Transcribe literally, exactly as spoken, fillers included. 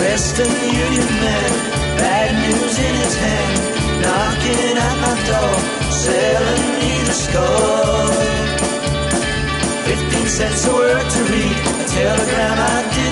Western Union man, bad news in his hand, knocking at my door, selling me the score. Fifteen cents a word to read, a telegram I did